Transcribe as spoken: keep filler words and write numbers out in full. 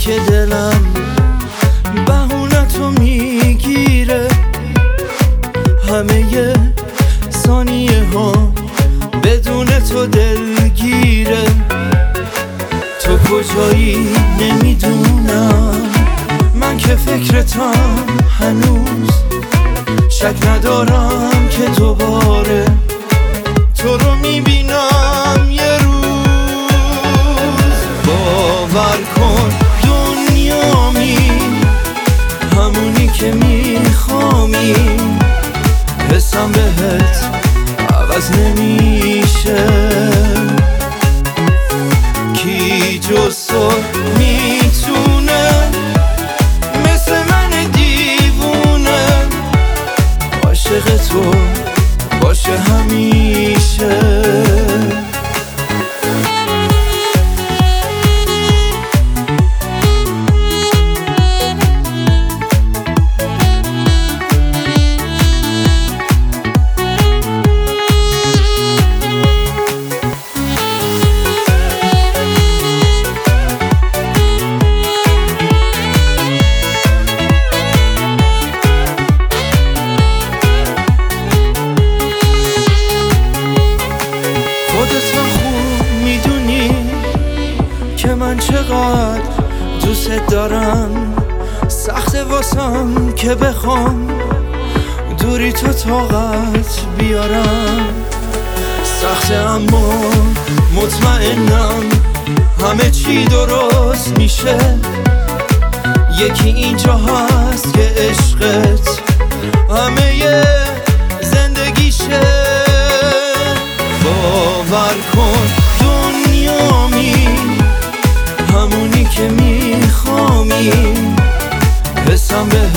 که دلم بهونتو میگیره، همه ثانیه ها بدون تو دلگیره. تو کجایی نمیدونم، من که فکرتم هنوز، شک ندارم که دوباره تو رو میبینم یه روز. باور کن دنیامی همونی که میخوامی، حسم بهت عوض نمیشه. کی جز تو میتونه مثل من دیوونه عاشق تو باشه همیشه. که من چقدر دوست دارم، سخت واسم که بخوام دوری تو طاقت بیارم. سخت اما مطمئنم همه چی درست میشه. یکی اینجا هست که عشقت همه زندگیشه. باور کن دنیامی همونی که میخوامی، حسم به